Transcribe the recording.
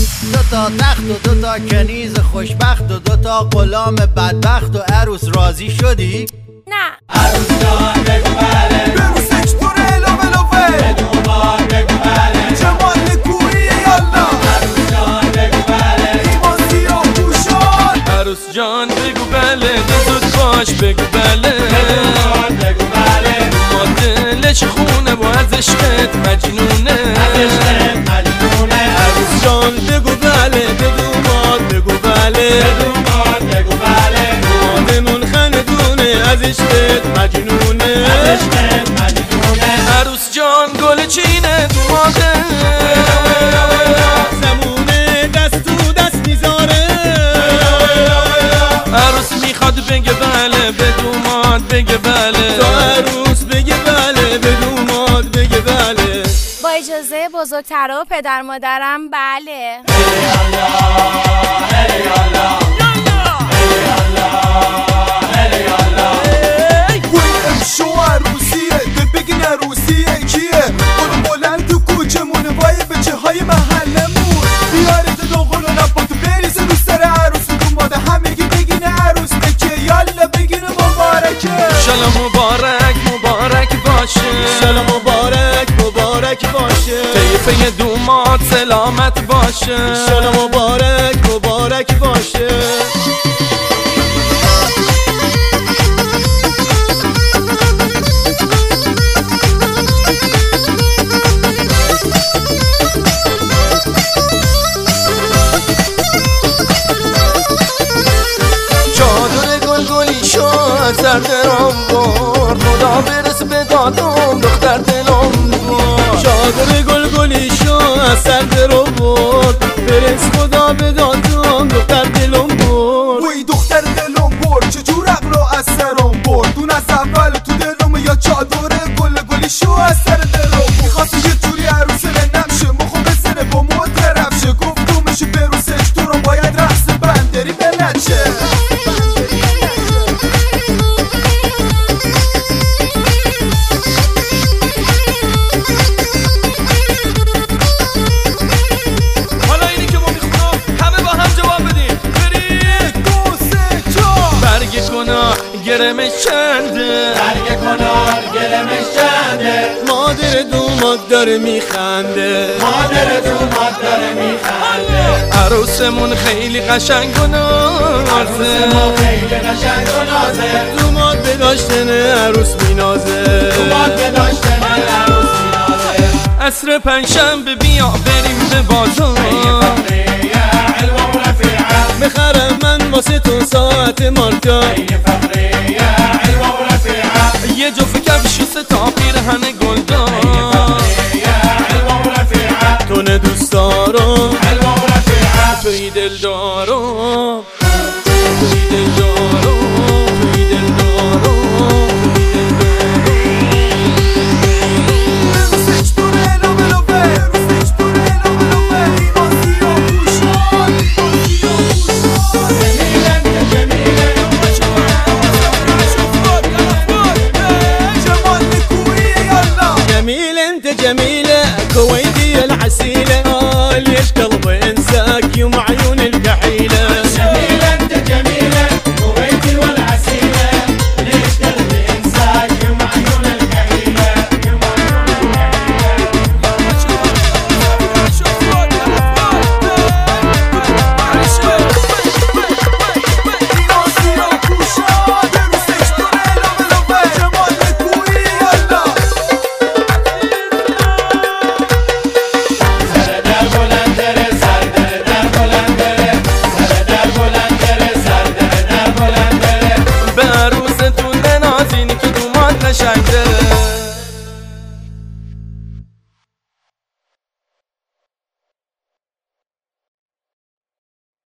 دوتا تخت و دوتا کنیز خوشبخت و دوتا غلام بدبخت و عروس راضی شدی؟ نه. عروس جان بگو بله، بروسش تو علاوه علاوه، بدون بار بگو بله، جمال کویی یالا. عروس جان بگو بله، ایمان سیاه پوشان. عروس جان بگو بله، زود باش بگو بله، بدون بار بگو بله، ما دلش خونه و از عشقت مجنونه، از عشقت مجنونه. عروس جان بگو بله، بدون بار بگو بله، بدون بار بگو بله، مادمون خندونه از عشقت مجنونه، از عشقت مجنونه. عروس جان گل چینه دوماده، زمونه دست تو دست میذاره، عروس میخواد بگه بله، به دوماد بگه بله، تا عروس بگه بله، به دوماد بگه بله. با اجازه بزرگترا و پدر مادرم بله. شو عروسیه ده بگین عروسیه کیه؟ برو بلند تو کوچمونه وای به چه های محلمون، بیارید دوغلو نباتو بریزه رو سر عروس و دوماده، همگی بگین عروس بکه، یالا بگین مبارکه. شالا مبارک مبارک باشه، شالا مبارک مبارک باشه، طیفه دوماد سلامت باشه، شالا مبارک مبارک باشه. سر درام برد، خدا برس به دادم دختر دلم برد، چادر گلگلی شو از سر درام برد، برس خدا به دادم دختر دلم برد. وی دختر دلم برد چجور عقلو از سرم برد، اون از اول تو دلم یا چادر گلگلی شو از سر درام میخواست یه جوری عروس نمشه مخو بزنه با مو طرف شه، گفتمش بروسش تو رو باید رقص بندری بنچه. گرمش چنده، برگ کنار گرمش چنده، مادر دوماد داره میخنده، مادر دوماد داره میخنده. عروسمون خیلی قشنگ و نازه، عروسمون خیلی قشنگ و نازه، دوماد به داشتن عروس مینازه، دوماد به داشتن عروس مینازه. عصر پنجشنبه بیا بریم به بازار، بخرم من واسه تو ساعت مارکا، یه جفت کفش و 3 تا پیرهن گلدار، تو نه دوست دارم توی دل دارم، توی دل دارم، توی دل دارم. جميلة كويتية العسيلة، ليش قلبي انساك يوم عيون الكحيلة. جميلة انت جميلة كويتي والعسيلة، ليش قلبي انساك يوم عيون الكحيلة، يوم عيون به عروستون ننازین که دوماد قشنگه.